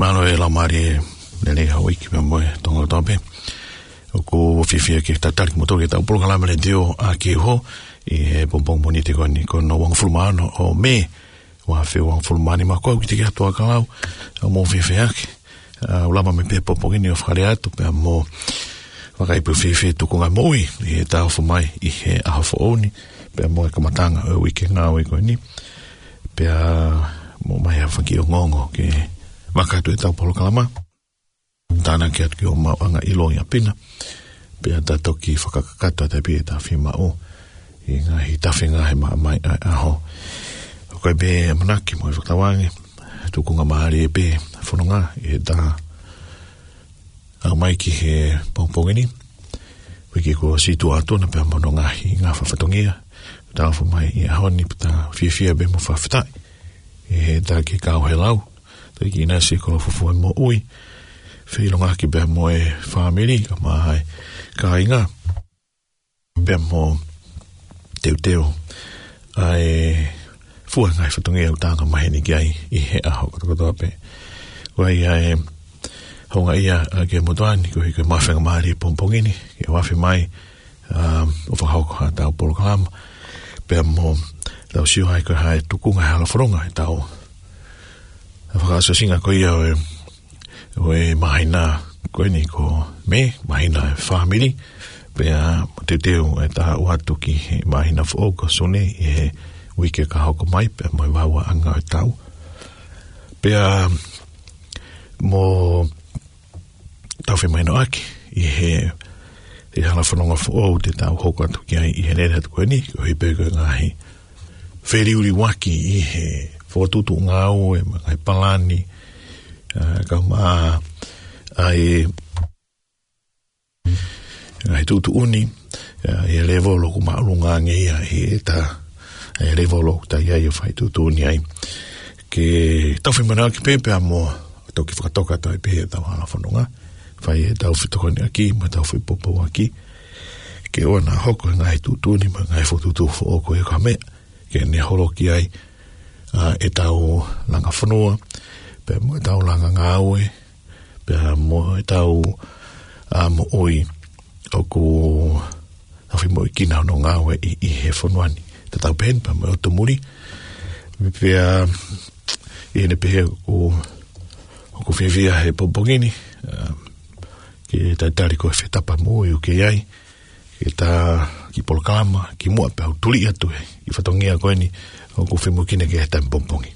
Malo e la mari le hoi ki me moe tonga tope. O ko fifia ki tatari moto ki tau programa le dio a ki ho e pompong bonite koni kono wang fulmano o me wa fe wang fulmani ma ko ki te kia toa kalau o mo fifia ki ulama me pe popongini o whare atu pe mo wakai pu fifia tukunga moi e tau fumai i he ahafo oni pe mo e kamatanga o wiki ngā koni pe mo mai a whaki o ngongo ke makatu e tau polo kalama tāna ki atu ki o mawanga ilo i apina pe a tatoki whakakakato a te pia ta whima o i ngā hi tawhi ngā he mai aho o kai be manaki mo i whakatawangi tukunga maari e pe whanonga e tā au mai ki he pongpongini wiki ko situ atona pe a mono ngahi ngā whawhatongia tā whamai i ahoni pe tā whiawhia be mo whawhatai e tā ki kau he lau ki ina se ko fufu mo ui filonga ki be mo e family ka mai ka inga be mo teu ai fu ngai fatonge o tanga mai ni gai i he aho ko to pe wai ai honga ia ke mo toani ko ke mafenga mari pompongini ke wafi mai o fa ho ka ta program be mo la siu ai ko hai tukunga hala fronga tao whakaso singa ko ia o e mahina koe ni ko me mahina family pe a te teo e taha uatu ki mahina fōko sone i he wike ka hoko mai pe moi wawa anga e tau pe a mo tau whi mahina aki i he te hala whanonga fōo te tau hoko atu ki ai i he nere atu koe ni ko hi pēko ngahi wheri uri waki i he whakatutu ngāo e ngai palani ka maa ai ngai tutu uni e levolo ku maurunga ngia e ta e levolo ta ia i whai tutu uni ai ke tawhi mana ki pepe amo toki whakatoka tai pehe tau hala whanonga whai e tau whitokoni aki ma tau whipopo aki ke ona hoko ngai tutu uni ma ngai whututu whaoko e ka mea ke ne holo ki ai e tau langa whanua pe mo e tau langa ngāoe pe mo e tau mo oi o ku awhi mo i kina no ngāoe i he whanuani te tau pen pe mo e o muri pe i ne pehe o ku whiwhia he pompongini ke tai tari ko e whetapa mo i uke iai ke ta ki polkalama ki mua pe au tuli atu i whatongia koe ni o ku whimu kine ke hetai mpompongi.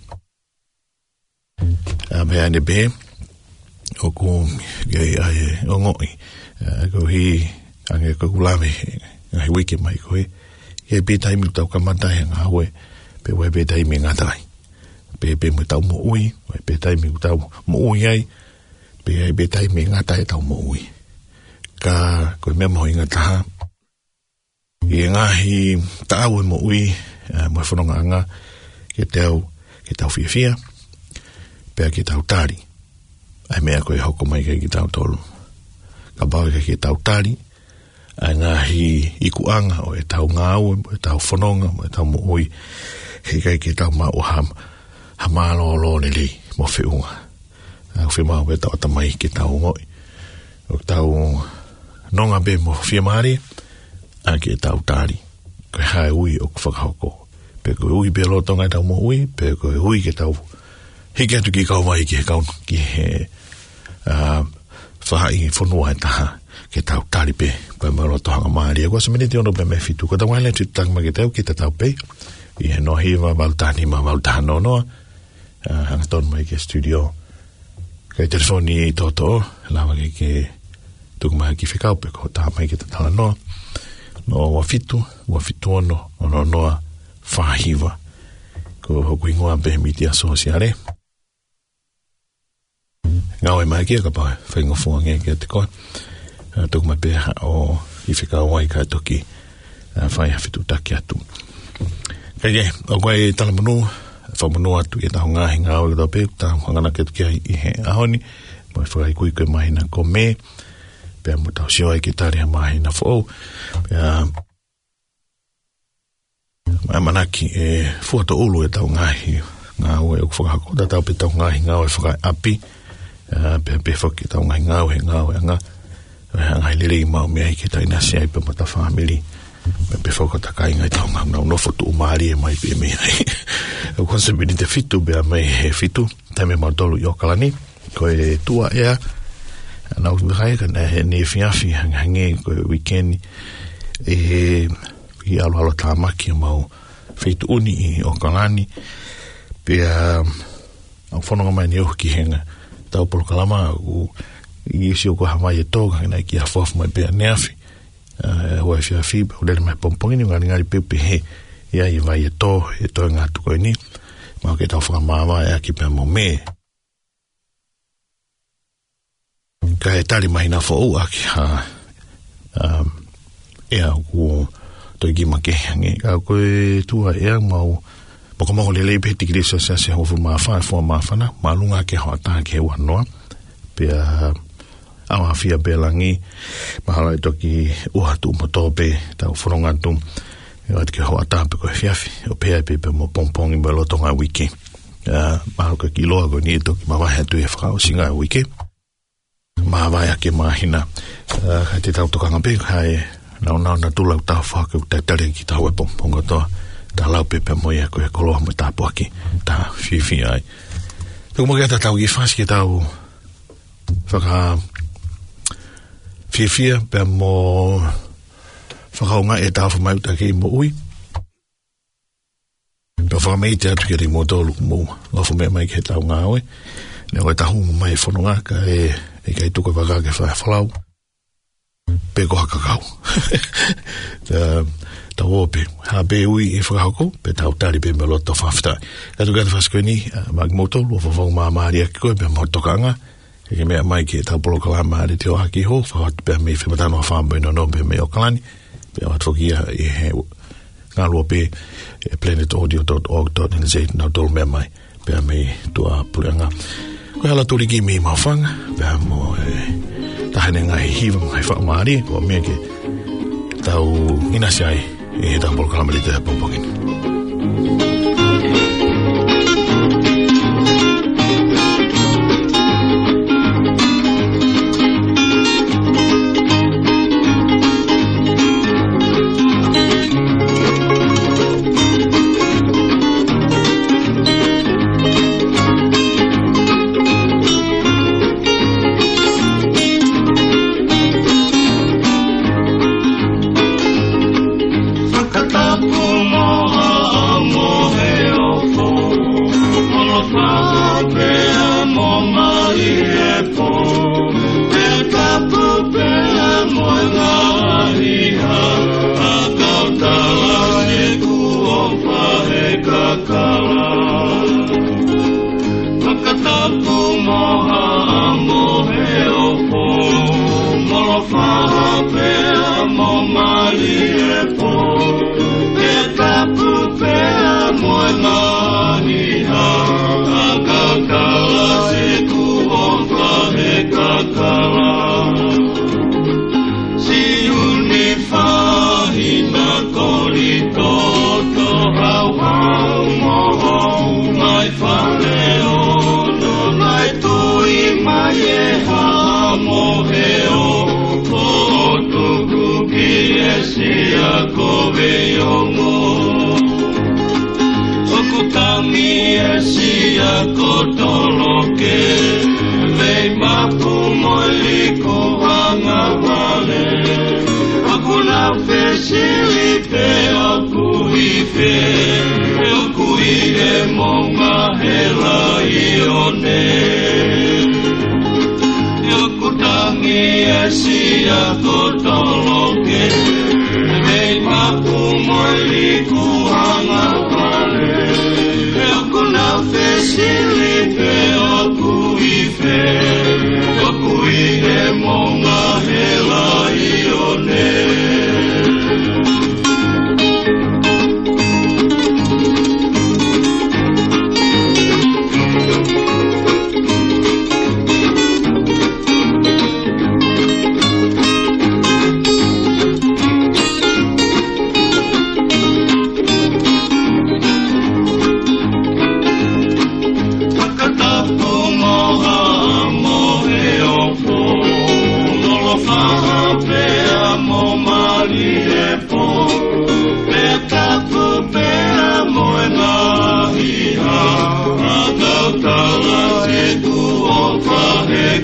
Me ane be, o ku gei ai o ngoi, ko hi ange ko kulame, ngai wiki mai koe, ke pe taimi tau kamatai ngā hoe, pe wai pe taimi ngatai. Pe mo tau mo ui, wai pe taimi tau mo ui ai, pe taimi ngatai tau mo ui. Ka koe mea mohi ngataha, i ngahi tau mo ui, mo e whanonga anga ke tau whiawhia pēr ke tau tari ai mea koe hoko mai ke tau tolu ka bawe ke tau tari ai ngahi iku anga o e tau ngāu mo e tau whanonga mo e tau mo ui he kai ke tau mao ha malo lo le li mo whiunga au whimau e tau atamai ke tau ngoi o tau nonga be mo whiamari a ke tau tari ko hai ui o whakahoko. Pe ko ui pe loto ngai tau mo ui, pe ko ui ke tau hiki atu ki kau mai ki he kau ki he whahai whanua e taha ke tau tari pe pa ma loto hanga maari. E kwa sa mene te ono pe me fitu. Ko tau waile tu tangma ke tau ki te tau pe i he no hiwa mautani ma mautani no noa hanga ton mai ke studio kai telefoni i toto lawa ke tukuma ki whikau pe ko taha mai ke te tala noa no wafitu ono ono noa whahiwa ko hoku ingoa pe miti asosiare ngau e mai kia ka pae whaingofunga nge kia te koe tuku mai peha o i whikau wai ka toki whai hawhitu taki atu kai e o koe tala manu whamanu atu e taho ngahi ngau e tau pe taho hangana kia toki i he ahoni mo e whakai kui koe mahina ko me pea mo tau sio ai ki tari ha mahi na fōu pea mai manaki e fuato ulu e tau ngahi ngā ue o whakako ta tau pe tau ngahi ngā ue whakai api pe foki tau ngai ngau he ngai lele mau me ki tai na sei pe mata family pe foko takai ngai tau ngau no fotu mari mai pe me o konsemi te fitu be mai he fitu tame mau tolu yokalani ko e tua ea na u ngai ka ne fiafi hange ko weekend i alo tamaki mau fitu uni o kalani pe au fononga mai ni o ki henga tau polo kalama u i si o ko hamai e toga na ki a fof mai pe neafi o e fiafi o le mai pompongi ni ngari pepe he ia i vai e to nga tu ko ni ma ke tau fa mama e ki pe mo me ka e tali mai na fo u aki ha e au to gi ma ke nge ka ko tu e mau poko mo le le peti ki so se ho fu ma fa na malunga ke ho ta ke wa no pe a fia belangi mahala to ki u hatu mo to pe ta fronga tu e at ke ho ta pe ko fiafi o pe pe mo pompong i lo to nga wiki ma ko ki lo go ni to ki ma va hatu e fra o singa wiki ma va ya ke ma hina ka te tau to ka ngape kai na tu lau ta fa ko te tare ki ta we pompong to ta lau pepe moia ko e koloa mo ta poaki ta fifi ai to mo ke ta tau ki fas ki tau whaka fifi pe mo whakaunga e tau whamai uta ki mo ui pe whakamei te atu ki ri mo tolu mo lofo mea mai ki he tau ngā oe ne oe tahu mai whanonga ka e kai tuko waka ke whalau pe ko hakakau tau ope, ha pe ui e whakahoko, pe tau tari pe me loto whaftai. Katu kata whasko ni, maki moto, lua whawhau maa maari aki koe, pe motokanga, e ke mea mai ki tau polo kalama maari te o haki ho, whawatu pe me whamatano a whambo ino no pe me o kalani, pe awat whakia e he ngā lua pe planetaudio.org.nz nau tolu mea mai, pe me tua pureanga. Koe hala turi ki mi mawhanga, pe mo tahane ngai hiwa ngai whakamaari, ko mea ke tau inasi ai, e tau polo kalama li te pompongin.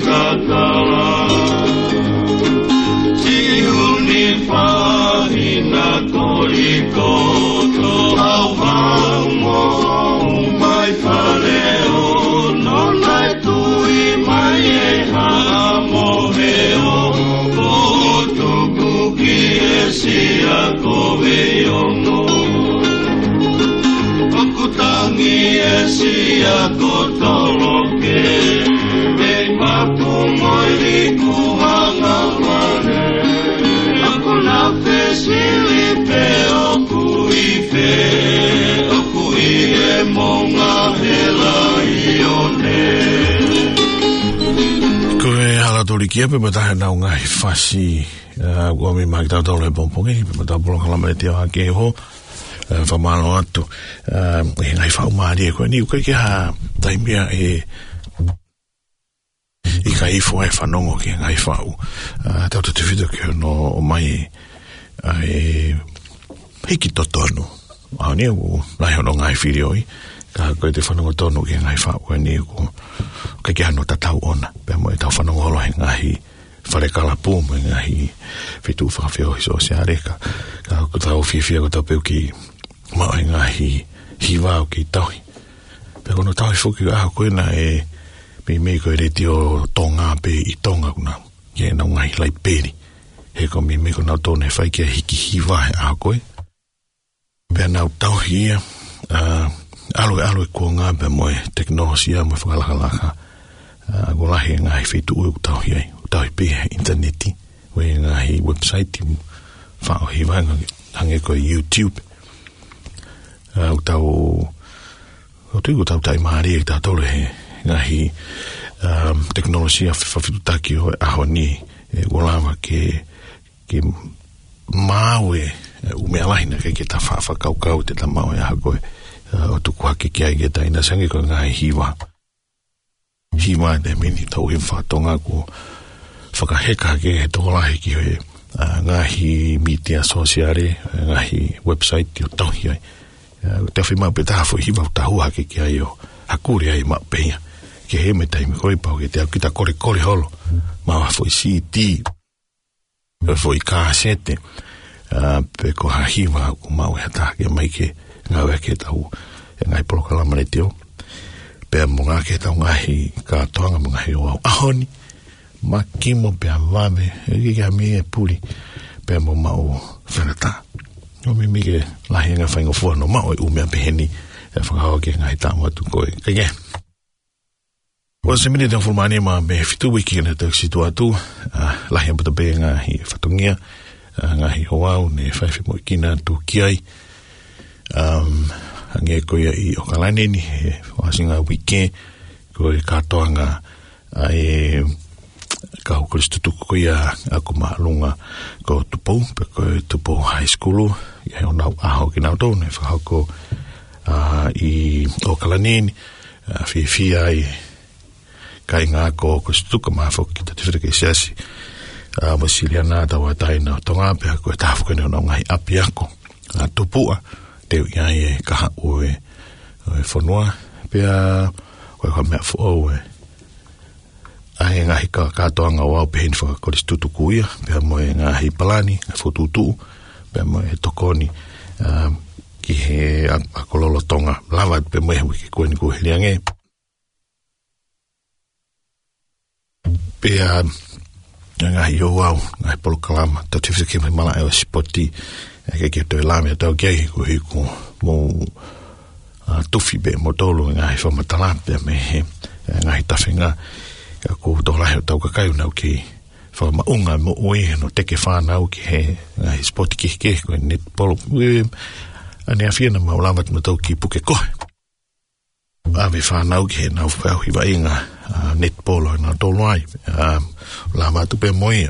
kakala si uni pahina koliko to au mo mai paleo no nai tui mai e ha mo heo ko tuku ki e si a kowe ono okutangi e si a kotoloke e mapu moi liku hanga wane aku na pesili pe oku ife oku i e monga hela ione koe hala toli kia pe matahe nau ngai fasi ua mi mai tau tau le pompongi pe matau polong halamare te oha ke ho whamalo atu e ngai whau maari e koe ni ukai ke ha taimia e i ka ifo e whanongo ki ngai whau tau te whita ke no o mai e hiki totonu au ni u lai hono ngai whiri oi ka koe te whanongo tonu ki ngai whau koe ni u kai ke hano tatau ona pe mo e tau whanongo holo he ngahi whare kala pūmu e ngahi whitu whakawhio hi so se areka ka tau whiwhia ko tau peo ki mao e ngahi hiwao ki tauhi pe kono tauhi whuki aho koe na e mi koe re tio tonga pe i tonga kuna ke nau ngahi lai peri he ko mi ko nau tōne whai kia hiki hiwa he aho koe pe nau tauhi ia aloe kua ngā pe moe teknolosia moe whakalaka ko lahi e ngahi whitu ue utauhi ai utauhi pe interneti we ngahi website whao hiwa hange koe YouTube utau tai maari e tātole he ngahi teknolosia whawhitutaki o aho ni e walawa ke mawe umea lahina ke ta whakau te ta mawe aha koe o tuku hake ki ai ke taina sange koe ngahi hiwa te mini tau he whatonga ko whakaheka ke he tokolahi ki he ngahi media sosiare ngahi website o tauhi ai te whi mau pe taha fo hiwa tahu hake ki ai o hakuri ai ma peia ke he me taimi koi pau ke te au kita kore holo mawa fo i CD fo i kasete pe ko ha hiwa ku mau he taha ke mai ke ngau ke tau e ngai polokalama le teo pe monga ke tau ngahi ka toanga monga he o au ahoni ma kimo pe avame e ke mi e puli pe mo mau whenata no mi ke lahi nga whaingo fua no mao e umea peheni e whakahawa ke ngai tāma atu koe kage o se mini tau fulmani ma me fitu wiki kena tau situ atu lahi ambata pe ngahi whatongia ngahi hoau ne whaifi mo ikina tu kiai hange koe i okalane ni he wasinga wike koe katoanga ai ka hukuri stutuku koe a ko maalunga ko tupou pe koe tupou high school ia o nau aho ki nau tōne whakako i okalane ni ai kai ngā ko stutuka mafo ki ta tifere ke siasi wasiliana tawa taina tonga pe koe tafuka ni o nau ngai api ako tupua teo iai e kaha ue whanua pia koe kwa mea fo ai ngahi katoanga wau peheni whakakoris tutuku ia pia moe ngahi palani whututu pia moe tokoni ki he akololo tonga lava pia moe wiki koe ni koe heliange pia ngahi o wau ngahi polokalama tau tifisa ke mai mala ewa sipoti ke ke toi lame tau kei ko hiku mo tufi be mo tolu ngahi whamatala pia me he ngahi tawhinga ka ko to lahe tau ka kai nau ki fa ma unga mo oi no teke fa nau ki he ngai sport ki ko net polo ane afia na maulamat mo tau ki puke ko ave fa nau ki nau fa hi va inga net polo na to lai lama tu pe moi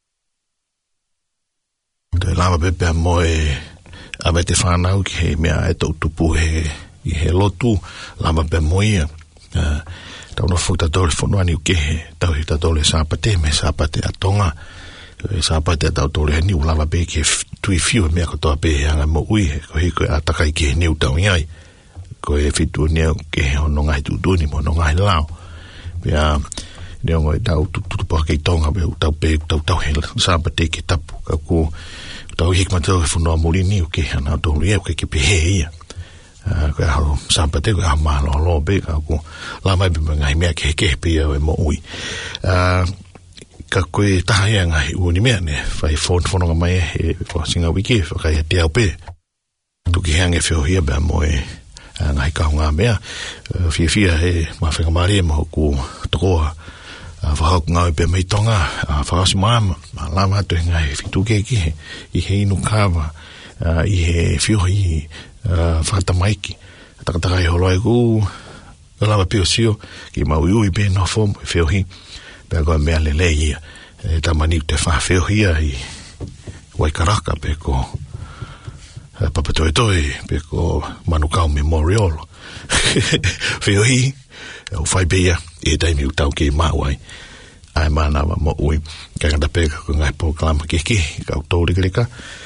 de lama pe moi ave te fa nau ki he mea e to tupu he lotu lama pe moi tau no futa tole fonoani uke tau hita tole sapate me sapate atonga sapate tau tole ni ulava be ke tui fiu me ko to be anga mo ui ko hiko atakai ke ni utau ngai ko e fitu ni ke ono ngai tu ni mo no ngai lao pia ne ngoi tau tutu pa ke tonga be tau pe tau he sa pa te ke tapu ka ku tau hik ma tau fu no muri ni ke ana to ri ke pe he ia ka ha sa pa te ka ma lo be ka ku la mai be ngai me ke pe ia mo ui ka koe taha ia ngai uni mea ne whai whonga mai he whasinga wiki whakai he te au pe tuki heange whio hia bea moe ngai kahunga mea fia he mawhenga maria maho ku tokoa whahauku ngau pe mei tonga whakasi maama lama atu he ngai whitu keki i he inu kawa i he whio i whakata maiki takataka i holo ai ku lama pio sio ki maui ui pe no fomo i whio hi pea koe mea lele ia tamani te whawheo hia i Waikaraka pe ko Papatoetoe pe ko Manukau Memorial whio hi o whai pea e taimi utau ke mawai ai mana wa mo ui kaganda pe ko ngai po klama kiki ka utori krika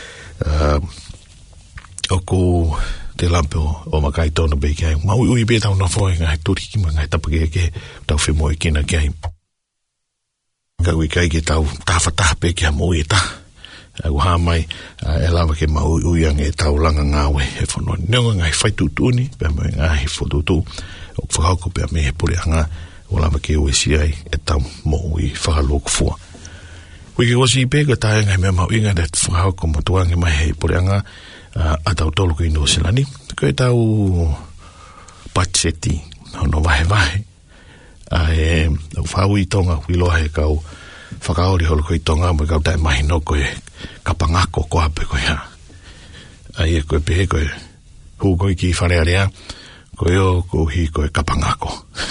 o ko te lampe o makai tono be kai mau ui be tau no foi ngai turi ki ngai tapake ke tau fe mo kina kai ka ui kai ke tau tawhata pe kia mo i ta au ha mai e lawa ke mau ui ang e tau langa ngawe e whanua neonga ngai whaitutuni pe mai ngai whututu o whakauko pe me he puri anga o lawa ke ui si ai e tau mo ui whakaloku fua ui ke osi pe ka tae ngai mea mau inga dat whakauko mo tuangi mai he puri anga a tau tolu ki no silani ko e tau patseti no vahe e whau i tonga wiloa he kau whakaori holo ko i tonga mo kau tai mahi no koe kapangako ko ape koe ha ai e koe pehe koe hu koe ki wharearea koe o ko hi koe kapangako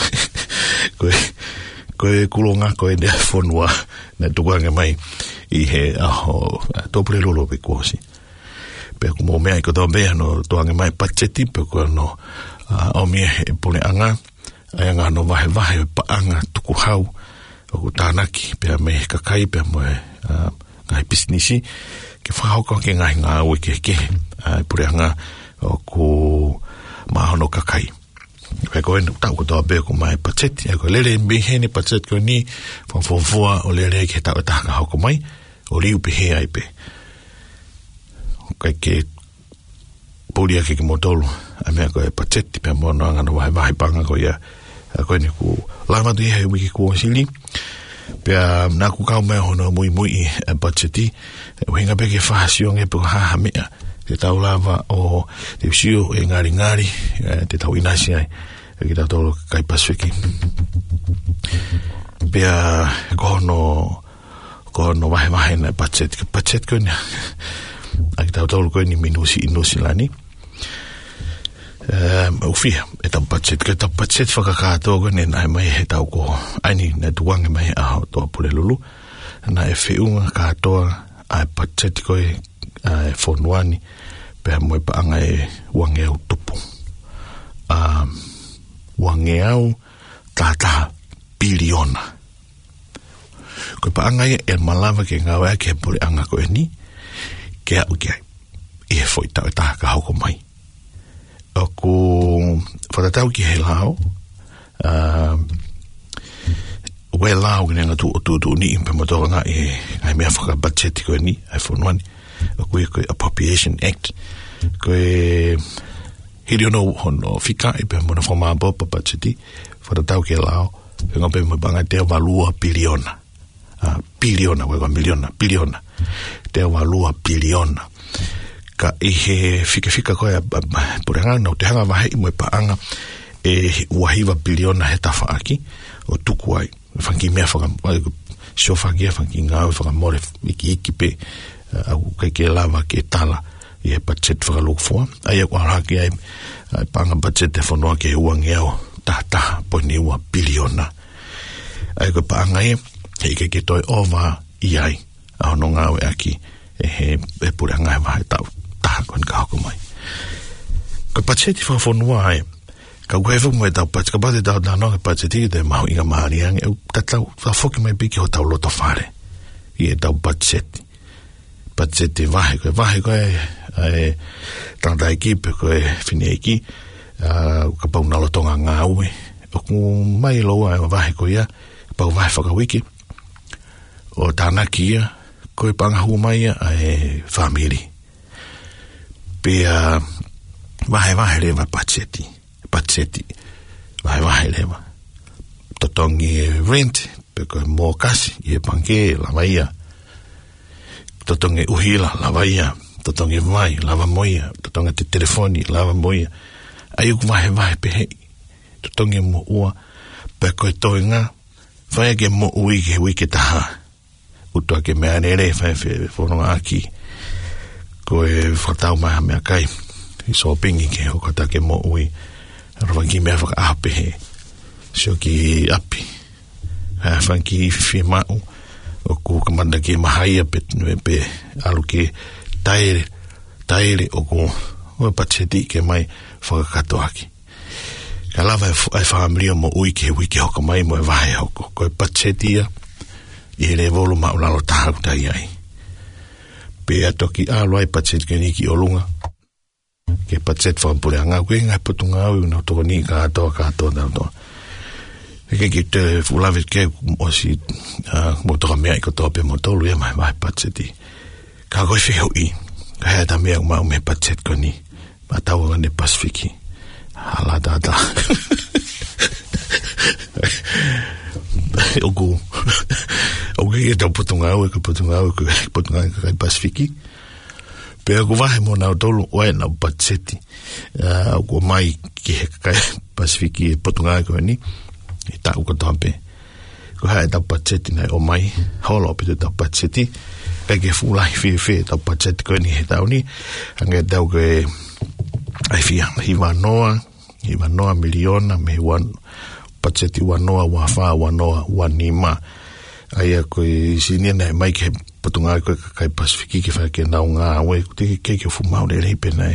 koe kulonga koe nea whonua na tukuange mai i he aho topure lolo pe kuosi pe ku mo mea i koto mea no tuange mai patseti pe koe no o mea he pone anga ai ngā no vahe paanga tuku hau o tānaki pia me kakai pia moe ngai pisnisi ke whahauka ke ngai ngā ue ke ai pure anga o ku mahono kakai e koe tau kotoa be ko mai patseti e koe lere me hene patseti koe ni whawhawhua o lere ke tau taka hauko mai o liu pe he ai pe kai ke pūria ke motolu a mea koe patseti pia mono anga no vahe panga koe ia koe ni ku lama tu ihe wiki kua sili pia naku kau mea hono mui e patseti uhinga peke whahasiong e peko haha mea te tau lava o te usio e ngari te tau inasi ai e ki tau tolo kai Pasifiki pia kohono vahe na patseti koe ni a ki tau tolo koe ni minusi lani ufia e tau patset whakakātoa koe ne nai mai he tau ko aini na tuange mai aho toa pule lulu na e whiunga kātoa a patset koe e whonuani pēr moe paanga e wangeau tupu wangeau tātaha biliona koe paanga e malawa ke ngawa ke pule anga koe ni ke au kia i he whoi tau e taha ka hauko mai o ko whatatau ki he lao ue lao ki nga tu ni impe motoka nga ngai mea whaka budget koe ni ai whonuani o koe Appropriation Act koe hiri ono hono whika ipe mona whamabo pa budgeti whatatau ki he lao penga pe mo banga te valua biliona koe kwa biliona te valua biliona ka ihe fika koe puranga no te hanga wahe i moe paanga e wahiwa biliona he tafa aki o tuku ai whanki mea sio whankia whanki ngāwe whakamore iki pe au kai ke lava ke tala i he budget whakalukfua ai e waraki ai paanga budget e whanua ke uangeao taha poini ua biliona ai koe paanga e he ke toi ova i ai au no ngāwe aki e puranga e wahe tau kon ka ko mai ko patseti fa fonua ai ka guevo mo da pats ka bade da no patseti de mau inga mariang e tatau fa foki mai biki ho tau loto fare e da patseti vahe ko e tanta equipe ko e finieki ka pa una loto nga uwe o ku mai lo ai vahe ko ia pau vai whakawiki o tānaki ia koe pangahu mai ai family pia vahe lewa patseti vahe lewa totongi rent pe koe mō kasi i panke lava ia totongi uhila lava ia totongi vai lava moia totonga te telefoni lava moia ai uku vahe pe totongi mo ua pe koe toinga vai ke mo wiki taha utua ke mea nere vai whanonga aki koe whatau maha mea kai i so pingi ke ho kata ke mo ui rawangi mea whaka ape he sio ki api whanki fi mau o ku kamanda ke mahaia pe alu ke taere o ku o patseti ke mai whakakato aki ka lava ai whaamria mo ui ke wiki hoka mai mo e wahe hoko koe patsetia i le volu ma ulalo tahau tai ai pe atoki alo ai patset ke niki o lunga ke patset whampure anga koe ngai putunga au na toko ni ka atoa ke te fulavet ke o si mo toka mea i kotoa pe mo tolu e mai wahe patseti ka koe whihau i ka hea ta mea umau me patset ko ni ma tau ane Pasifiki hala dada oku ke tau putunga au kai Pasifiki pe aku vahe mo nau tolu oe nau patseti aku mai ki he kai Pasifiki e putunga au ni i tau katoa pe ko hae tau patseti nai o mai holo pe tau patseti pe ke fulahi whi tau patseti ko ni he tau ni ange tau ke ai fia hiwa noa miliona me wan patseti wanoa wafa wanoa wanima ai koe sinia nei mai ke patunga koe kai Pasifiki ke wha ke nau ngā we te ke fumau le rei pena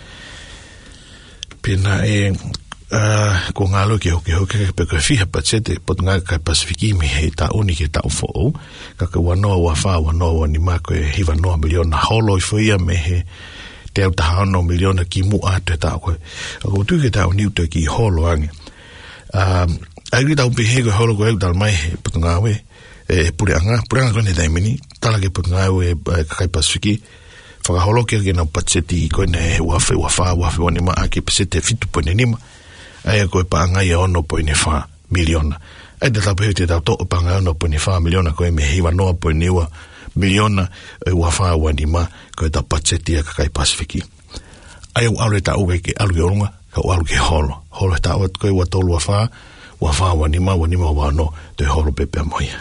ko ngalo ke hoke pe koe fiha patseti patunga kai Pasifiki me hei ta uni ke tau fo'o ka wanoa wafa wanoa wanima koe hiwa noa miliona holo i fuia me he te au tahano miliona ki mu atu e tau koe. Ako tu ke tau niu te ki holo ange. Ai tau pihe koe holo koe au tal mai he patunga awe, pureanga koe ne taimini, tala ke patunga awe kai Pasifiki, whakaholo ke nau patseti koe ne wafe wanima ake pasete fitu poine nima, ai koe paanga ia ono poine wha miliona. Ai te tau pihe te tau to'o paanga ono poine wha miliona koe me hiwa noa poine ua miliona e wafa wanima ko ta patseti ka kai Pasifiki ai au ta o ke alu yorunga ka alu ke holo ta o ko wa tolu wafa wanima wano te holo pepe moia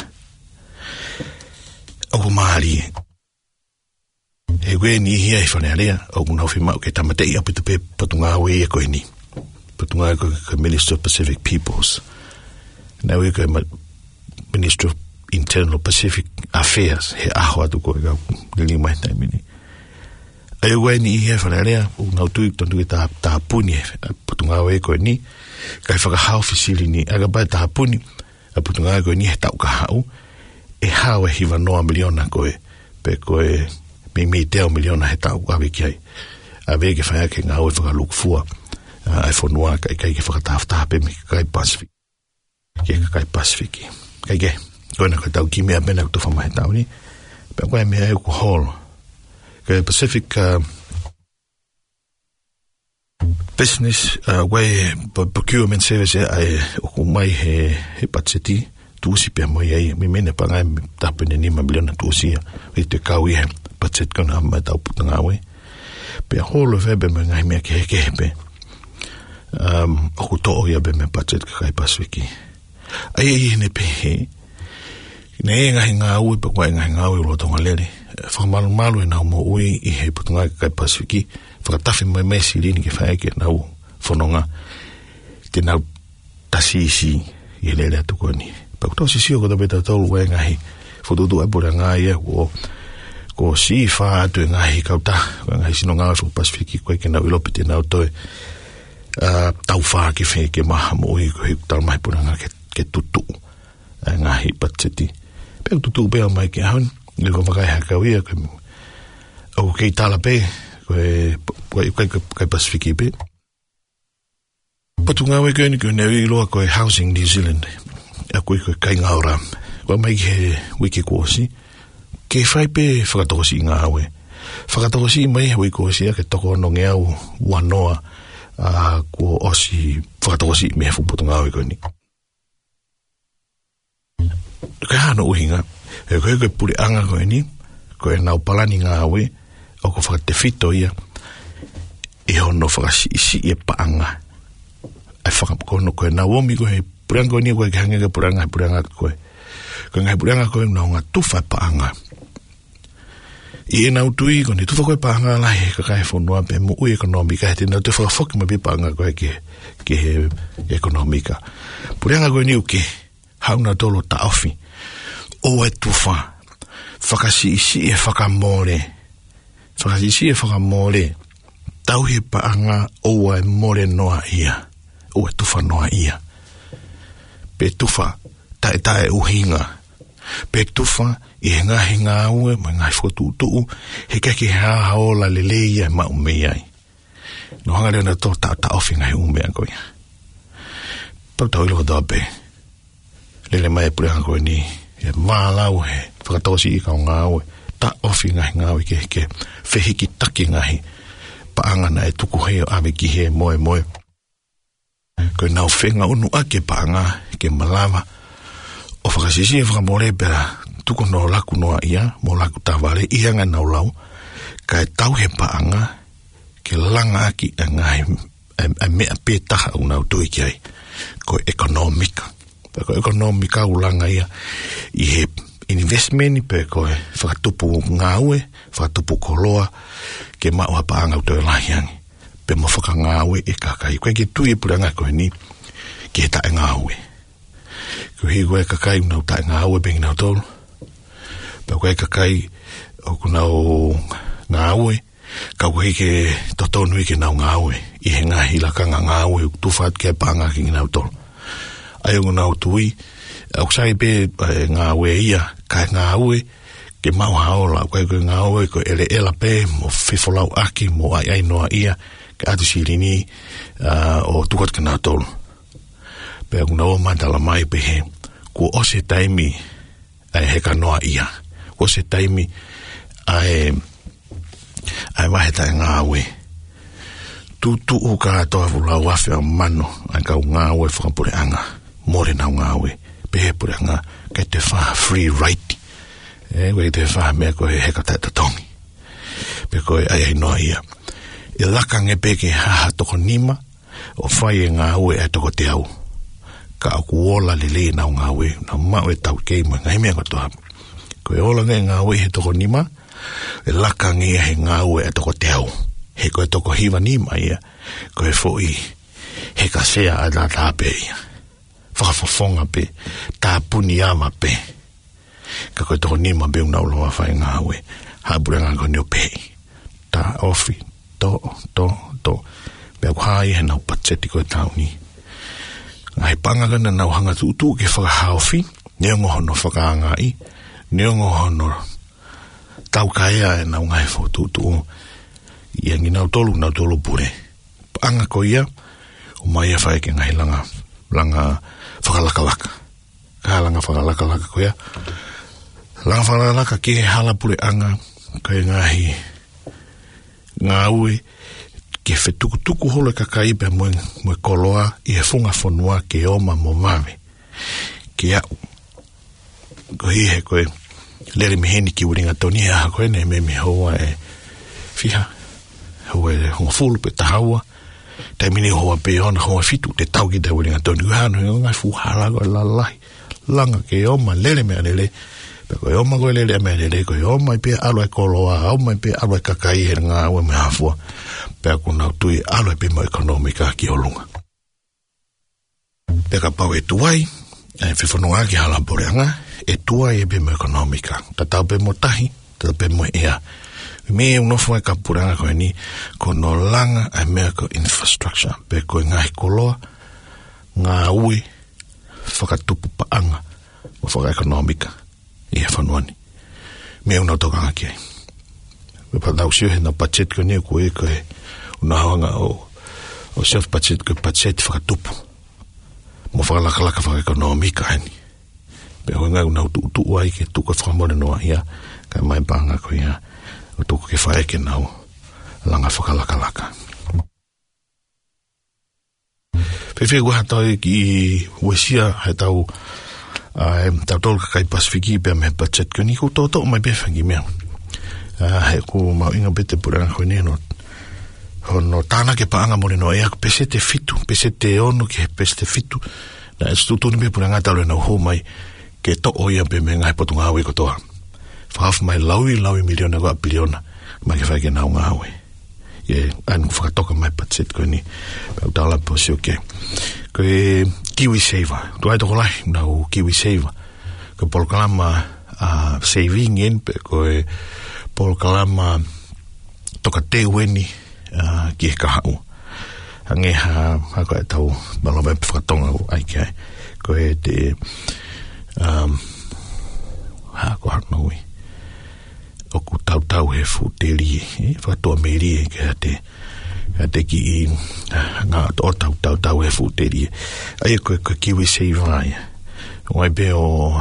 o mari e we ni hia i fanelea o no fima ke tamate ia pe patunga we ko ni patunga ko Minister of Pacific Peoples now we go Minister of Internal Pacific Affairs he aho atu koe kau nili mai taimini ai ue ni ihe whanarea u nau tui tondu e ta puni patunga oe koe ni kai whakahau fisili ni aga bai ta puni a patunga koe ni he tau ka hau e hau e hiwa noa miliona koe pe koe mi teo miliona he tau kawe ki ai a vege whaia ke ngau e whakalukfua ai whanua kai ke whakataftaha pe mi kai Pasifiki kai Pasifiki kai ke koe na koe tau ki mea pena kuto whamahe tau ni pe koe mea e ku holo koe Pacific Business way procurement service ai o mai he patseti tuusi pe mo ai mi mene pangai tapene ni miliona tuusi e te kau i he patset kona mai tau putanga we pe holo febe me ngai me ke pe o to ia be me patset kai Pasifiki ai ne pe ne nga ui pa kwa nga ui lo tonga lere whakamalu e nau mo ui i he putunga kai Pasifiki whakatafi mai mesi rini ke whaeke nau whanonga te nau tasisi i lere atu koe ni pa kuto si sio kota beta tolu e ngahi whututu e pura ngai e ko si wha atu e ngahi kauta ngahi sino ngahi whu Pasifiki koe ke nau ilopi te nau toe tau wha ke wheke maha mo ui koe tau mai pura ngai ke tutu ngahi patseti pe tutu pe mai ke haun le ko vai haka ia ke o ke tala pe ko Pasifiki pe patunga we ke ni ko ne lo ko Housing New Zealand a koe kai ngā ora. Koe mai he wiki kōsi, ke whai pe whakatokosi ngā aue. Whakatokosi mai he wiki kōsi a ke toko no ngea u wanoa ko osi whakatokosi me he whuputo ngā aue koe ni. Koe hano uhinga, e koe puri anga koe ni, koe nau palani ngā aue, o ko whakatewhito ia, e hono whakasi e paanga. Ai whakakono koe nau omi koe, purianga koe ni koe ke hangega purianga koe. Koe ngai purianga koe nau ngā tuwha paanga. I e nau tui, koe ni tuwha koe paanga lai, ka kai whanua pe mui ekonomika, he te nau te whakafoki ma pe paanga koe ke he ekonomika. Purianga koe ni uke, hauna tolo ta ofi, o e tuwha, whakasi e whakamore, tau he paanga o e more noa ia, o e tuwha noa ia. Pe tuwha, tae uhinga. Pe tuwha, i he ngā ue, mai ngai whakatūtuu, he kake haa ola lele ia mau mei ai. No hanga reo na tō ta ofi ngai umea koe. Pau tau ilo katoa pe. Lele mai pure hanga koe ni, e mālau he, whakatosi i kau ngā ue, ta ofi ngā ue ke whehiki taki ngahi, paanga na e tuku heo ame ki he moe. Koe nau whenga unu ake paanga, ke malawa, o whakasisi e whakamore pera, tuku no laku noa ia, mo laku taware, ihanga nau lau, ka e tau he paanga, ke langa aki a ngai, a mea pētaha unau tui ki ai, koe ekonomika. Koe ekonomika ulanga ia, i he investment pe koe whakatupu ngā ue, whakatupu koloa, ke maua paanga utoi lahiangi. Pe mo whaka ngā ue e kakai. Koe ke tui e puranga koe ni, ke he tae ngā ue. Koe hi koe kakai unau tae ngā ue bengi nau tolu. Pe koe kakai o kunau ngā ue, kau koe ke totonu i ke nau ngā ue. I he ngā hilakanga ngā ue, tufat ke paanga ki nau tolu. Ai o nau tui, au sai pe ngā ue ia, kai ngā ue, ke mau haola, koe ngā ue, koe ele pe, mo whifolau aki, mo ai noa ia, ka atu sirini o tukot ka nā tolu. Pe aku nao mandala mai pe he, ko ose taimi he ka noa ia. Ose taimi ai waheta ngā ue. Tu uka toa fula wafe a mano, ai kau ngā ue whakapure anga, more nau ngā ue, pe he pure anga, kai te wha free right. Koe te wha mea koe he ka taita tongi. Pe koe ai noa ia. E laka nge peke haha toko nima, o whai e ngā ue e toko te au. Ka aku ola lele nau ngā ue, nau mau e tau kei mo ngai mea katoa. Koe ola nge ngā ue he toko nima, e laka nge he ngā ue e toko te au. He koe toko hiwa nima ia, koe fōi he ka sea a tā tāpe ia. Whakafofonga pe, tā puni ama pe. Ka koe toko nima be unau loa whai ngā ue, hapura ngā koe neo pei. Tā ofi, to. Pea ku hai he nau patseti koe tau ni. Ngai pangagana nau hanga tutu ke whakahaofi, neongo hono whakaangai, neongo hono tau kaea e nau ngai fo tutu. Ia ngi nau tolu pure. Panga ko ia, o mai e whae ke ngai langa whakalaka. Ka langa whakalaka ko ia. Langa whakalaka ke hala pure anga, kai ngahi ngā ue, ke whetukutuku holo kakai pe moe koloa i he whunga whanua ke oma mo mawe. Ke au. Ko hi he koe, lere miheni ki uringa toni ha koe ne me hoa e whiha. Hoa e hunga fulu pe tahaua. Tai mini hoa pe hona hoa fitu te tau ki te uringa toni. Uhano i ngai fuhala koe lalai. Langa ke oma lere mea lele. Pe koe oma koe lele mea lele. Koe oma i pe alo e koloa. Oma i pe alo e kakai he ngā ue me hafua. Pe aku nau tui alo e pe mo ekonomika ki olunga. Pe ka pau e tuai. E whiwhanunga ki hala poreanga. E tuai e pe mo ekonomika. Ta tau pe mo tahi. Ta pe mo ea. Me unofu e ka puranga koe ni. Ko no langa a mea ko infrastructure. Pe koe ngahi koloa. Ngā ue. Whakatupu paanga. O whaka ekonomika. I he whanuani. Me unau tokanga ki ai. Me patau sio he na budget ko ni koe una hanga o self budget ko budget whakatupu. mo whakalaka whakaekonomika hani. Pe ho ngau nau tu ai ke tu ko whakamore noa ia, ka mai panga ko ia, o tu ke whaeke nau, langa whakalaka. Pewhi kua hatau ki Wesia, hai tau tolu kai Pasifiki pe me budget ko ni ko toto mai befa ki mea. Hai ko mau inga bete puranga ko ni no tana ke paanga more no ia pesete fitu, pesete ono ke pesete fitu. Na estutu ni me puranga talo na ho mai ke to o ia pe me ngai potunga we ko toa. Half mai lawi miliona ko biliona mai ke fa ke na nga we. Ye an whakatoka mai budget ko ni pau tala po si oke ko e KiwiSaver tu ai toko lai nau KiwiSaver ko polkalama saving in pe ko e polkalama toka te weni ki e kahau hange ha ko e tau malo mai whakatonga ai kia ko e te ko hanoi o ku tau he futeri whatoa meri ke te ki ngā o tau he futeri ai ko KiwiSaver ai o ai be o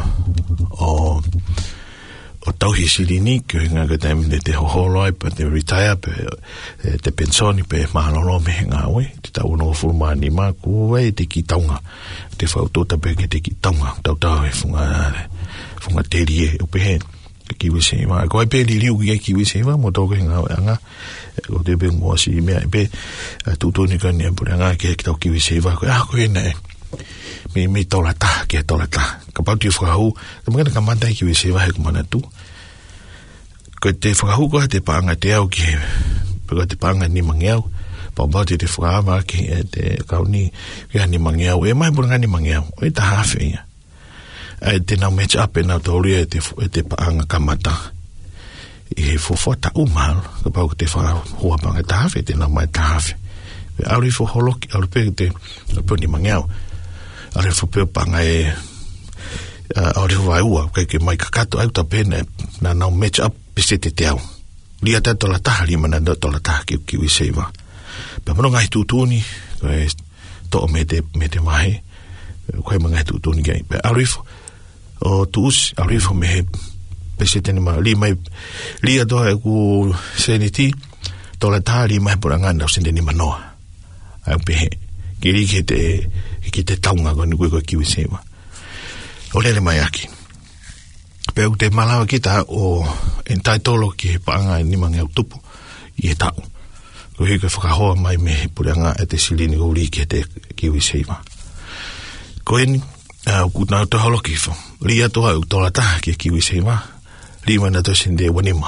tau hi sirini ke ngā ka taimine te hoholoi pa te retire te pensoni pe mahalono me ngā we te tau no fulmani ma ku e te ki taunga te whautota pe ke te ki taunga tau he funga terie o pe KiwiSaver ko ai pe li liu ki KiwiSaver mo to ke nga ko te be mo si me pe tu ni kan ni por nga ke to KiwiSaver ko ko ne me to la ta ke to la ta ka pa tu frau mo ka manda KiwiSaver ko mana tu ko te frau ko te pa nga te au ki ko te pa nga ni mangeu pa ba te frau ma ke te ka ni ke ni mangeu e mai por nga ni mangeu e ta hafe ya te nau match up e nau tauria e te paanga kamata e fofota umal ka pau te wha hua panga tahawe te nau mai tahawe e auri fo holoki auri pe te puni mangiau auri fo pe panga e auri fo vai ua ke mai kakato au ta pena na nau match up pese te te au lia tato la taha lima na tato la taha ki KiwiSaver pe mano ngai tutuni to me te mahi koe mangai tutuni kai pe auri fo o tuus arifo me pese tene ma li mai li do e ku seniti to la tali mai por ngana sende ni manoa ai pe kiri ke te taunga ko ni ko KiwiSaver o le mai aki pe u te malawa kita o entaitolo ki panga ni manga tupu i ta ko hi ke whakahoa mai me por nga e te silini ko li ke te KiwiSaver ko en ku na to holo kifo lia to au to la ta ki KiwiSaver li mana to sinde wanima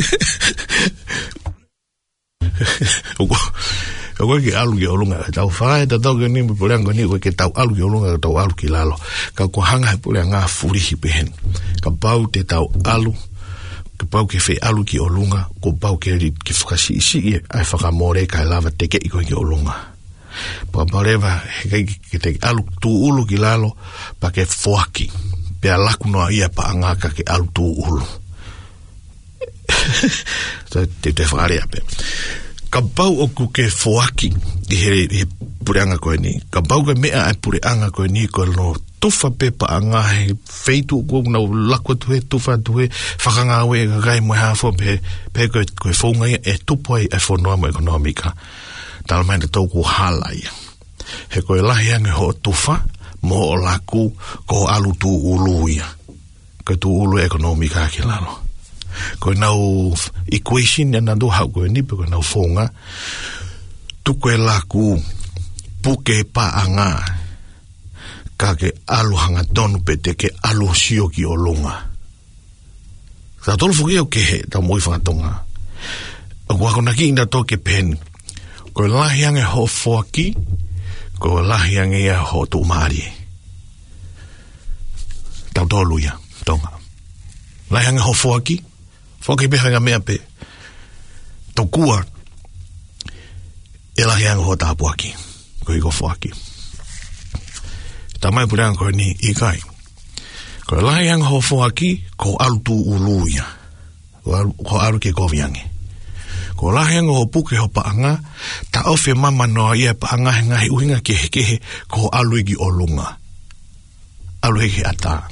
o ke alu ki olunga tau whae ta tau ke ni pureanga ni ke tau alu ki olunga tau alu ki lalo ka ko hanga pureanga furihi pehen ka pau te tau alu ka pau ke fe alu ki olunga ko pau ke ri ki whakasi isi ai whakamore ka lava teke iko ki olunga pa pareva ke te alu tu ulu ki lalo pa ke foaki pe alaku noa ia pa angaka ke alu tu ulu te whare ape ka pau oku ke foaki i he pureanga koe ni ka pau ke mea ai pureanga koe ni ko no tufa pe pa angahe feitu ko na lakwa tuhe tufa tuhe whakanga we gai mo hafo pe koe whaunga e tupo ai e whonoa mo ekonomika tala mai te tauku halai he koe lahi ange ho tufa mo o laku ko alu tu uluia ko tu ulu ekonomika ki lalo koe nau equation ya nandu hau koe nipe koe nau whonga tu koe laku puke pa anga ka ke alu hanga tonu pe te ke alu sio ki o lunga sa tolu fuki o ke he tau moi whangatonga o wakona ki inda toke pen ko lahi ange ho foaki ko lahi ange ia ho tu maari tau tolu ia tonga lahi ange ho foaki beha nga mea pe to kua e lahi ange ho tapuaki ko iko foaki tamai pureanga ko ni ikai ko lahi ange ho foaki ko alu tu uluia ko alu ke koviange ko lahi anga ho puke ho paanga ta ofe mama noa ia paanga ngahi uhinga kehe ko alu igi o lunga alu heke ata.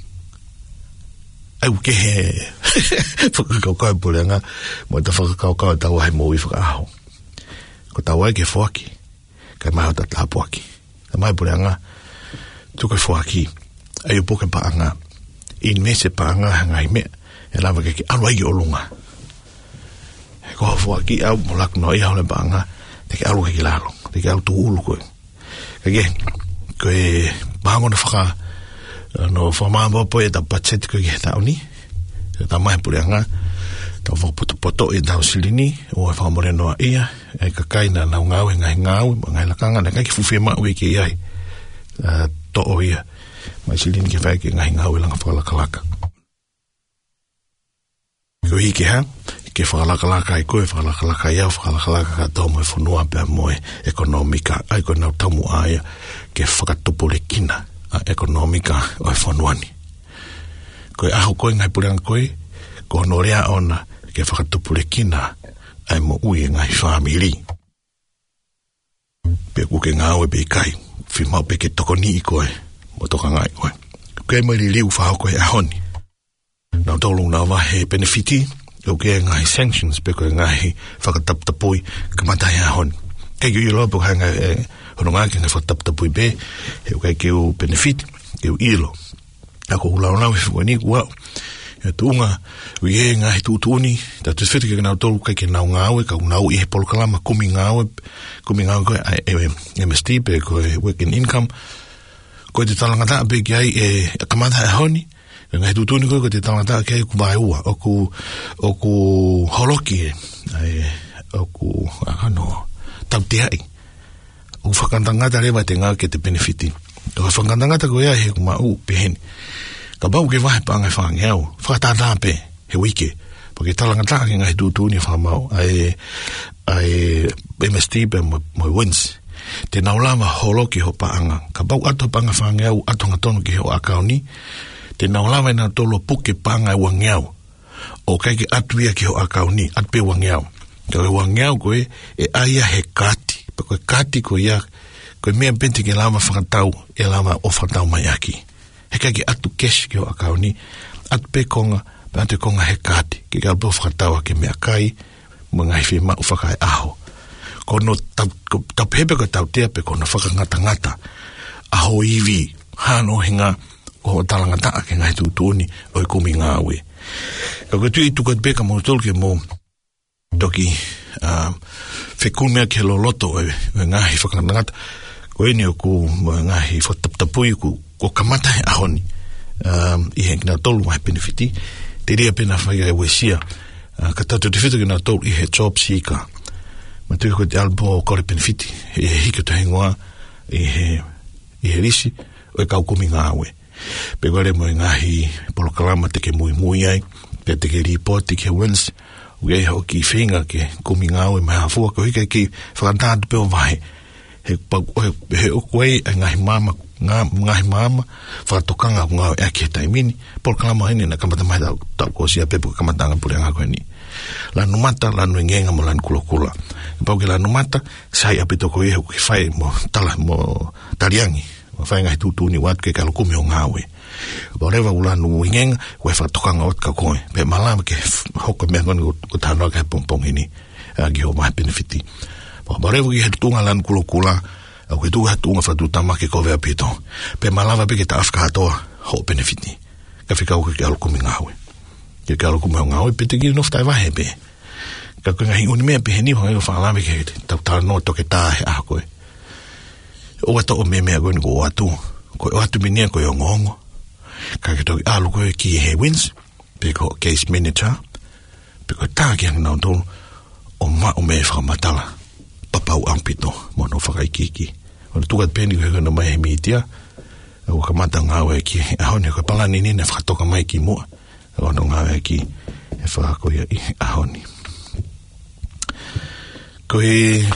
Au ke he whakakau pulenga mo ta whakakau tau hai mo i whakaaho. Ko tau ai ke whaki kai mai o ta tapuaki. Ka mai pulenga tukai whaki ai upoke paanga in mese paanga hangai me e lawa ke alu ai o lunga. Ko whaki au mo lak no i haole paanga te ke alu ke lalo te ke alu tu ulu koe. Kage koe mahango na whaka no whamamba po e ta pachet koe ke tau ni ta mai pulenga ta whapoto e tau silini o e whamore noa ia e kakai na nau ngau e ngai ngau ngai lakanga na kai ki fuwhi ma ue ke iai to o ia mai silini ke whai ke ngai ngau e langa whakalakalaka ko hi ke ha ke whakalakalaka i koe whakalakalaka iau whakalakalaka ka tau mo e whanua pia mo e ekonomika ai koe nau tamu aia ke whakatopole kina ekonomika o e whanuani. Koe aho koe ngai puleanga koe, ko honorea ona ke whakatupule kina ai mo ui ngai whamiri. Pe kuke ngā oe pe kai, whimau pe ke toko ni i koe, mo toka ngai koe. Koe mairi liu whao koe ahoni. Nau tolu nā wahe benefiti, o ke ngai sanctions pe koe ngai whakataptapui kamatai ahoni. Kei ki ilo po kai ngai hono ngā ki ngai whakataptapui be, he kai ke u benefit, ke u ilo. Ako ulau e whukani kua, e tuunga, ui e ngā he tūtūni, ta tu whiti ke nau tolu kai ke nau ngāwe, ka nau i he polokalama kumi ngāwe koe MST pe koe working income, koe te talangata pe ki ai e kamata e honi, ngā he tūtūni koe te talangata ke ai ku mai ua, o ku holoki o ku, tau te ai, o whakantangata rewa te ngā ke te benefiti. Ka whakantangata koe ai he ku mau peheni. Ka bau ke wahe pa ngai whangeau, whakatata pe, he wike, pa ke talangata ke ngai tūtūni whamau, ai MST pe moi wins. Te naulama holoki ho paanga, ka bau ato panga whangeau, ato ngatonu ke ho akauni, te naulama ina tolo puke panga e wangeau, o kai ke atuia ke ho akauni, atpe wangeau. Ka we wangeau koe, e aia he kati, pa koe kati koe ia, koe mea penti ke lama whakatau, e lama o whakatau mai aki. He kai ke atu cash ke ho akauni, atu pe konga, pe atu konga he kati, ke kalpo whakatau ke mea kai, mga hiwhi mau whakai aho. Kono tau pepe ko tau tea pe kono whakangata-ngata, aho iwi, hano hinga, o talangata ke ngai tūtūni, o i kumi ngāwe. Ka koe tui tukat peka mo tolke mo, toki, whekumea ke loloto, e ngahi whakangata-ngata, ko eni o ku ngahi whataptapui ko kamata he ahoni i he kina tolu mai benefiti te rea pena whaiga e wesia ka tatu te whitu kina tolu i he job seeker ma tui ko te albo kore benefiti i he hika te hengoa i he risi o e kau kumi ngāwe pe gore mo i ngahi polokalama te ke mui ai pe te ke report te ke wins ue ho ki whinga ke kumi ngāwe mai hafua ko hika ki whakantātu peo vai he okwei ngahi mama whakatokanga ku ngau ake taimini polokalama hini na kamata mai tau kosia pepu kamatanga purenga koe ni lanu mata lanu ingenga mo lanu kula pau ke lanu mata sai apitoko iho ki whai mo tala mo tariangi mo whai ngahi tūtūni watu ke kalukumi o ngāwe Barewa ulanu ingenga ue whakatokanga ot ka koe pe malama ke hoko mea ngoni ko tānoa ke pompong hini ki ho mai benefiti Barewa ki he tunga lan kula au ke tuga tunga whatu tamake ko vea pito pe malama pe ke ta afka hatoa ho benefiti ka whikau ke alukumi ngawe ke alukumi ngawe pe te ki noftai wahe pe ka koe ngahi uni mea pe he niho ngai whalame ke tau tānoa toke tāhe aha koe o ato o me mea koe ni ko o atu minia koe o ngongo ka ke toki alu koe ki he wins pe ko case manager pe ko tāki ang nao tolu o ma o me whakamatala papau ampito mono whakaikiki o tukat peni koe koe mai he mitia o ka mata ngawe ki ahoni koe palani nina whakatoka mai ki mua o no ngawe ki e whakakoia i ahoni koe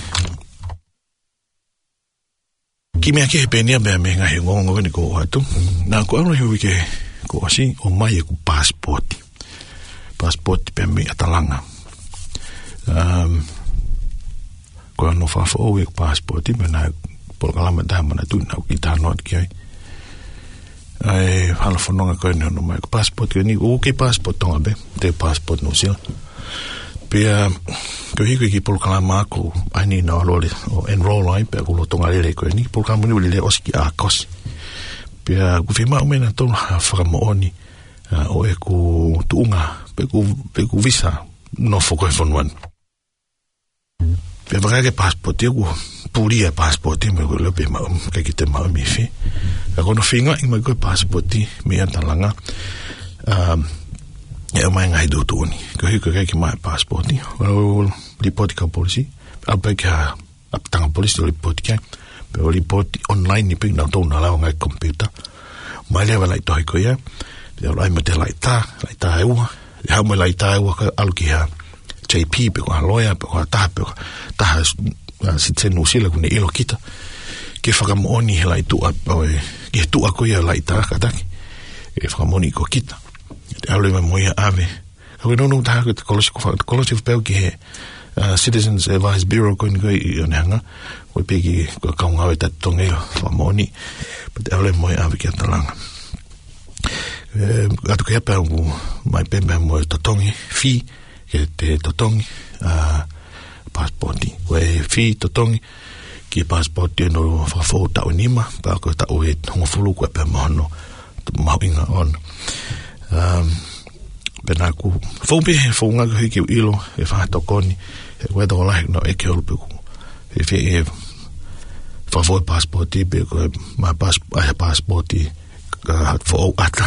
ki mea ke he penia bea me ngahi ngongo ni ko o atu na ko anu hiwi ke ko asi o mai e ku passporti pe me atalanga ko anu whawha o e ku passporti me na polokalama taha mana tu na ki tānoa ki ai ai hala fononga ko no mai passport ni o ke passport tonga be te passport no sila pia ko hiki ki pol kala mako ani no lole o enroll ai pe ko tonga le ko ni pol kala ni le oski akos pia ku fima o mena to fa mo oni o e ku tunga pe ku visa no foko fon wan pe vraga passport eu puria passport me ko le pe ma ke ki te ma mi fi ko no finga i mai ko passport mi antalanga e mai ngai do toni ko ki mai passport ni o report ka policy apeka aptanga policy report ka pe report online ni pe na to na la ngai computer mai le vai to ko ya ya lai me te lai ta eu ha mo lai ta eu ka alkia JP pe ko lawyer pe ko ta si te no sila kune ilo kita ke whakamoni he lai tua ke tua ko ia lai ta kataki e whakamoni ko kita te aule me moia ave ko no ta ko kolosi pe ki he Citizens Advice Bureau ko ngai i onanga ko pe ki ko kaunga ta tongelo whakamoni pe te aule moia ave ki atalanga atu ke apa mai pembe mo totongi fi ke te totongi passporti we fi totongi ki passporti no fa fota unima pa ko ta o ho fulu ko pe mono mauinga on benaku fobi fonga ki ilo e fa tokoni we do like no e ke ol pe e fi fa fo passporti pe ko ma passporti for ata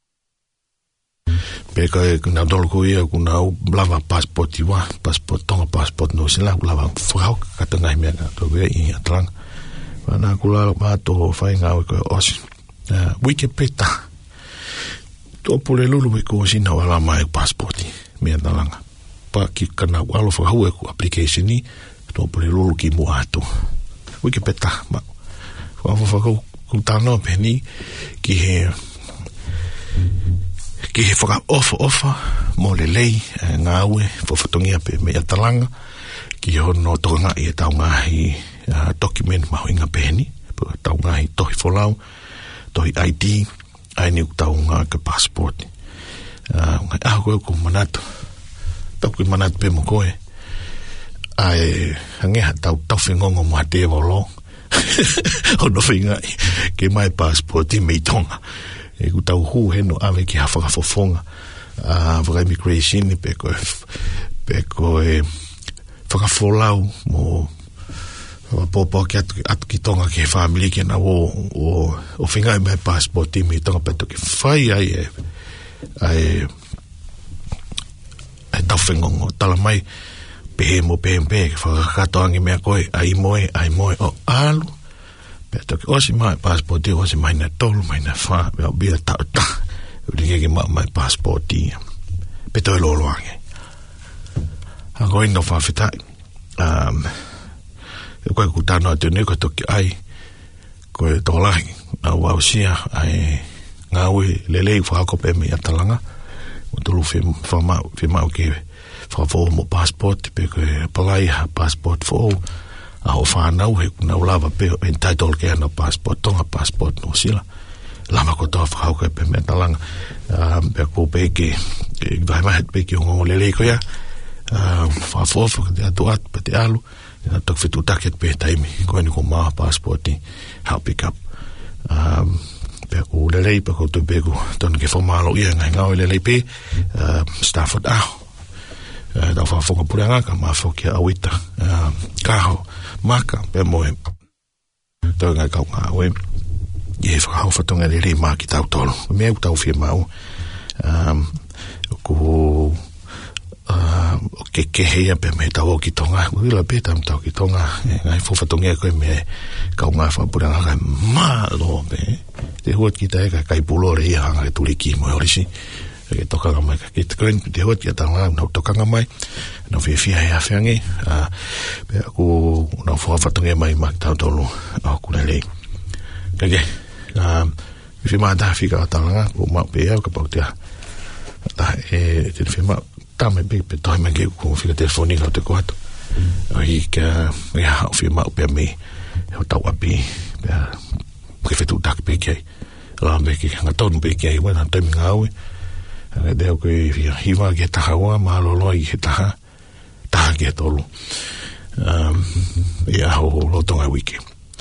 peka na dol ko ia kuna lava passport iwa passport tonga passport no sila lava frau katanga me na to be i atlang na kula ma to fainga ko os Wikipedia to pole lulu ko sina wala mai passport me ndalanga pa ki kana walo fa hu ko application ni to pole lulu ki mo ato Wikipedia ma fa ko tano peni ki he whaka ofa mo le lei ngāwe whawhatongia pe me atalanga ki hono toka ngai e tau ngahi document mahu inga peheni tau ngahi tohi wholau tohi ID ai ni tau ngā ka passport ngai aho koe ko manatu tau kui manatu pe mo koe ai hangeha tau whengongo mo hate wolo hono whingai ke mai passport i mei tonga e ku tau hu heno ave ki hafa fofonga vaka immigration pe ko e whaka folau mo popo ki atu ki tonga ki family ki na o whingai mai passport i mi tonga peto ki whai ai tau whengongo tala mai pehe whakakatoangi mea koe ai moe o alu peto ki osi mai passport i osi mai na tolu mai na wha bia tau uri ke mai passport i peto e lolo ange a koe no whawhitai koe kutano atu ni koe toki ai koe tolahi na wausia ai ngaui lelei whakope me atalanga o tolu whamau ke whawho mo passport pe koe palai passport fo a o whanau he kuna ulava pe entitled ke ana passport tonga passport no sila lama ko toa whakau ke pe mea talanga pe ko pe ke vai mahet pe ki ongo lelei ko ya whawhofa ka te atu atu pa te alu na tok fitu taket pe taimi ko ni ko maa passport ni how pick up pe ko lelei pe ko tu pe ko ton ke whamalo ia ngai ngau lelei pe Stafford da whafonga puranga ka maa whokia awita kaho maka pe moe tau ngai kau ngā oe i he whakahau whatonga rei maa ki tau tolo mea u tau whia mau ko o ke heia pe me tau o ki tonga wila pe tam tau ki tonga ngai whatonga koe me kau ngā whapuranga kai maa lo pe te huat ki tae kai pulo rei hanga ke tuli ki moe orisi ke tokanga mai ke te huat ki atanga nau tokanga mai no fia hea whiangi pe aku nau whatonga mai maa ki tau tolo au kuna lei kage whia maa taha whika atanga ko maa pe au ka pau tea taha te whia maa tame pe tohi mai ke ko whika telefonika o te kohatu i ka ia hau whia maa pe me hau tau api pe ke whetu taki pe kei la me ki nga tonu pe ki ai wana te mingawe nga deo ko hiwa ke tahawa ma lo i taha ke tolu ia ho lo tonga wiki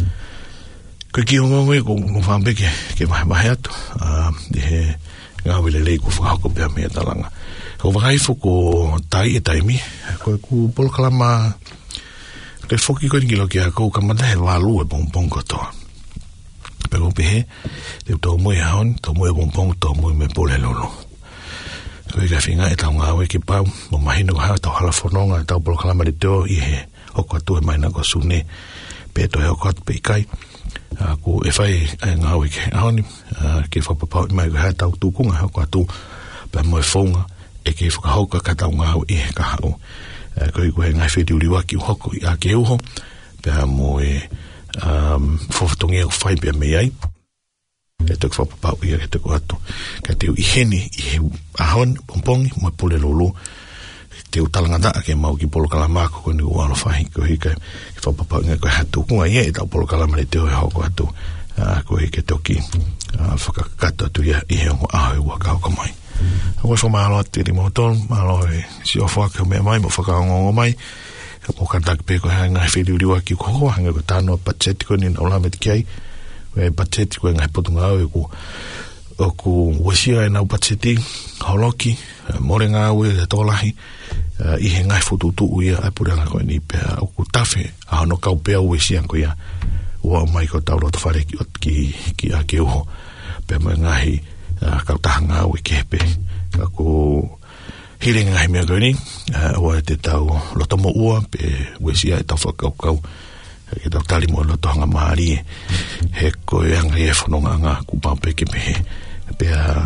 ko ki ngwe ko ngfambe ke mai atu de nga wile le ku fa ko pe me talanga ko vai fo ko tai mi ko ku pol kalama te foki ko ngilo ki ko kamata he walu e bonbon ko to pero pe de to mo haon to mo bonbon to mo me pole lolo ko ga finga e tanga we ki pa mo mahino ha to hala fononga ta pol kalama de to i he o ko tu mai na ko sune pe to e ko pe kai ko e fai nga we ke haon ke fa pa mai ga ta tu ku nga ko tu pa mo fonga e ke fa ho ka ta nga e ka ho ko i nga fe di uriwa ki ho ko ya ke ho pa mo e fo tongi o fai pe me ai e to fa pa i e to ko atu ka te i heni i ahon pompong mo pole lolo te utalanga da ke mau ki polo kalama ko ni wa lo fai ko i ka fa pa nga ko hatu ku ai e ta polo kalama le te ho ko atu ko i ke toki fa ka kata tu ya i ho a wa ka ko mai ko so malo te di moton malo si o fa ke me mai mo fa ka ngo mai mo ka tak pe ko nga fi di wa ki ko nga ko tano pachet ko ni ola met kai we pachet ko nga potunga ko o ku wasia na pacheti holoki morenga we to lahi i he ngai fututu ia apura ko ni pe o ku tafe a no ka pe o wasia ko ia o mai ko taulo to fare ki a ke o pe ngai ka tahanga we kepe ka ko hiringa ngai me goni o te tau lo tomo ua pe wesia ta fa ka ke ta tali mo lo tonga mari he ko yang e fononga nga ku pa pe ke pe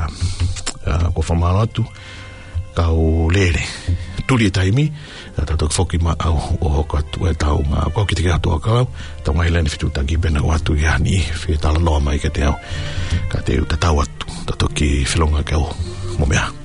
ko famatu ka o lele tuli taimi ta to foki ma o ko tu e tau nga ko ki te ka to ka ta mai len fitu ta ki bena watu ya ni fi ta lo mai ke te ka te ta tawatu ta to ki filonga ka o mo mea